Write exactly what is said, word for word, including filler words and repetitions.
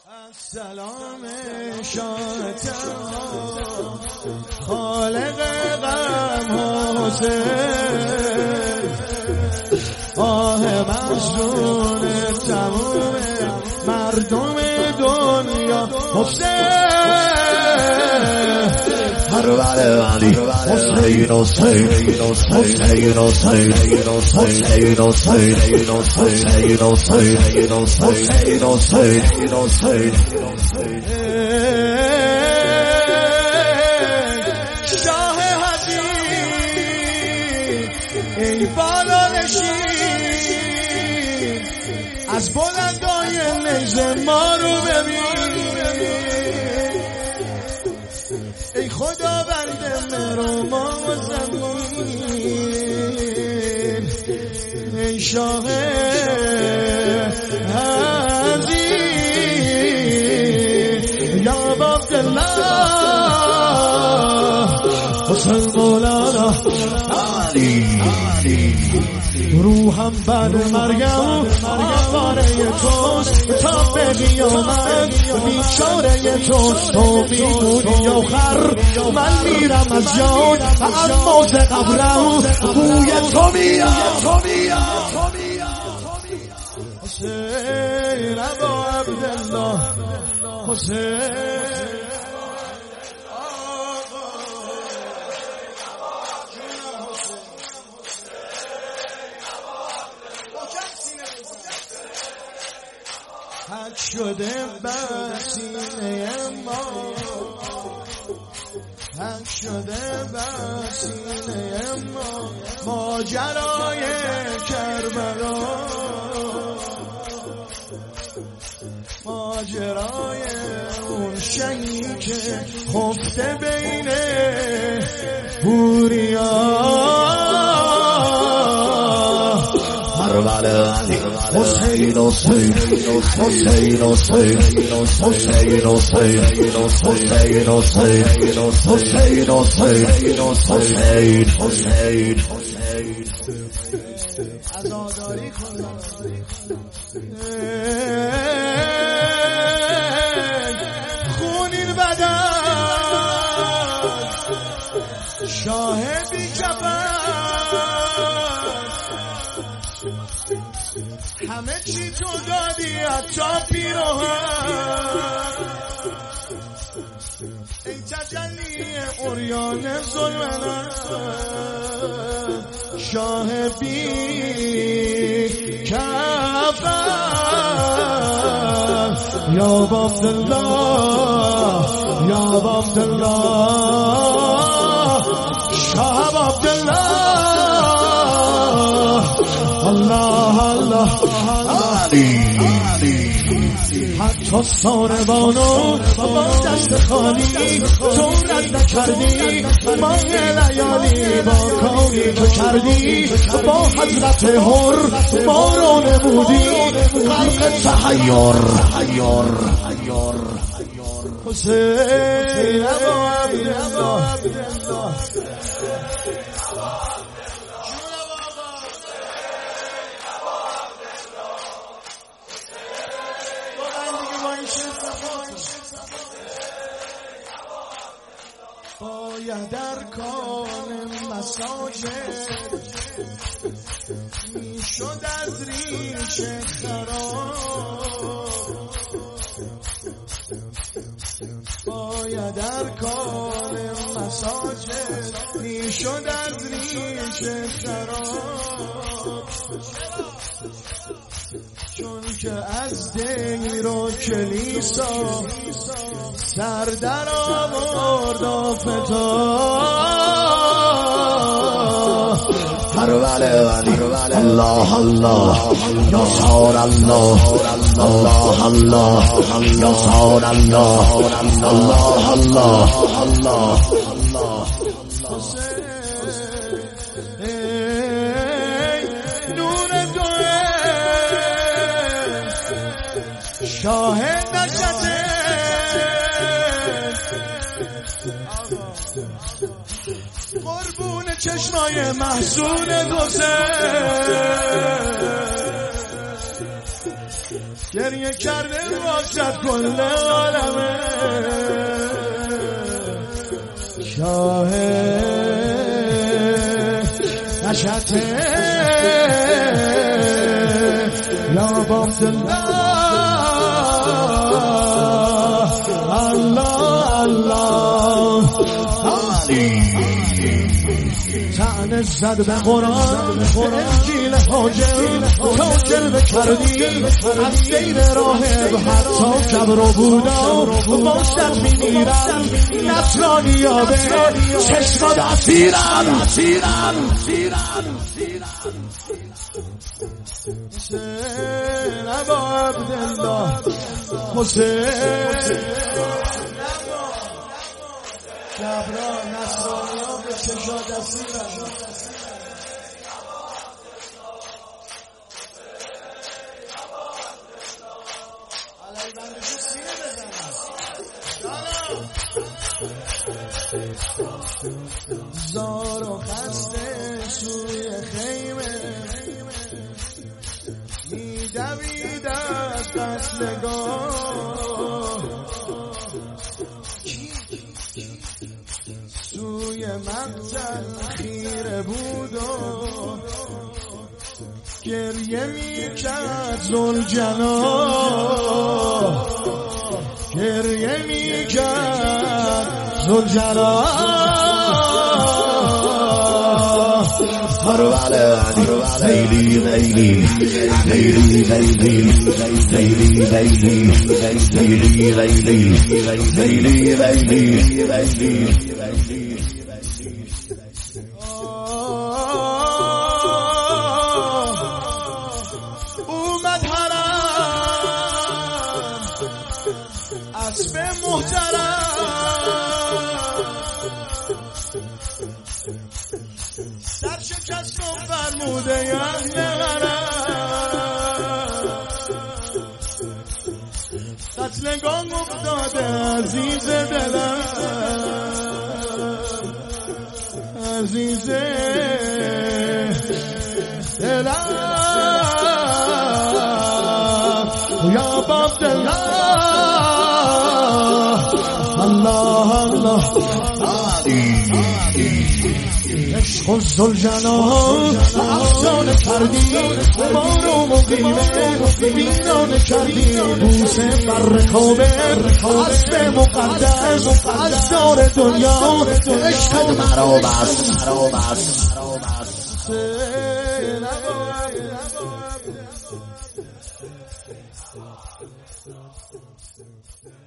سلام شاه تنها خالق غم حسین آه محزون تمام مردم دنیا حسین هر بله ولی حسین حسین حسین حسین حسین حسین حسین حسین حسین شاه حدید ای بالا نشین از بلندای نیزه ما رو ببین ای خدا بنده مرو ما و زمین ای شاه عزیز یا عبدالله حسین مولانا علی روحم بعد مرگم آواره توست تا به قیامت بیچاره توست تو میدونی آخر من میرم از جان اما ز قبرم بوی تو میاد حسین ابا عبدالله حسین حق شده بر سینه ما حق شده بر سینه ما ماجرای کربلا ماجرای اون شهید که خفته بین بوریا حسین حسین حسین حسین حسین حسین حسین حسین حسین حسین حسین عزاداری کن خونین بدن شاه بی همه چی تو دادی حتی پیراهن ای تجلی عریان ظلمنا شاه بی کفن یا عبدالله یا عبدالله شاه عبدالله الله الله حتی ساربانو با دست خالی تو رد نکردی ماه لیالی با کاری تو کردی با حضرت حر ما رو نمودی غرق تحیر حسین ابا عبدالله باید در کان مساجد میشد از ریش خراب باید در کان مساجد میشد از ریش خراب چون که از دیر و کلیسا سر در آورد آفتا هر بله ولی الله الله یا سار الله الله الله یا سار الله الله الله الله شاه نجده قربون چشمای محزون دوزه گریه کرده باشد کل عالمه شاه نشته یا عبدالله الله الله تعنه زد به قرآن انجیل حاجر تا جلوه کردی از سیر راهب حتی کبر و بودا باشد میمیرن نصرانی ها به چشمات اسیرن حسین ابا عبدالله حسین جبرا نصرانی ها به چشمات اسیرن زار و خسته سوی خیمه میدوید از قتلگاه سوی مقتل خیره بود و گریه میکرد ذوالجلال گریه میکرد ذوالجلال لیلی لیلی لیلی لیلی لیلی لیلی لیلی لیلی لیلی اومد حرم اسب محترم سر شکست و فرموده اهل حرم قتلگاه افتاده عزیز دلم عزیز دلم یا عبدالله الله الله عشق و ذوالجلال افسانه کردی ما رو مقیمه ویرانه کردی بوسه بر رکابه اسب مقدس از دار دنیا عشقت مرا بس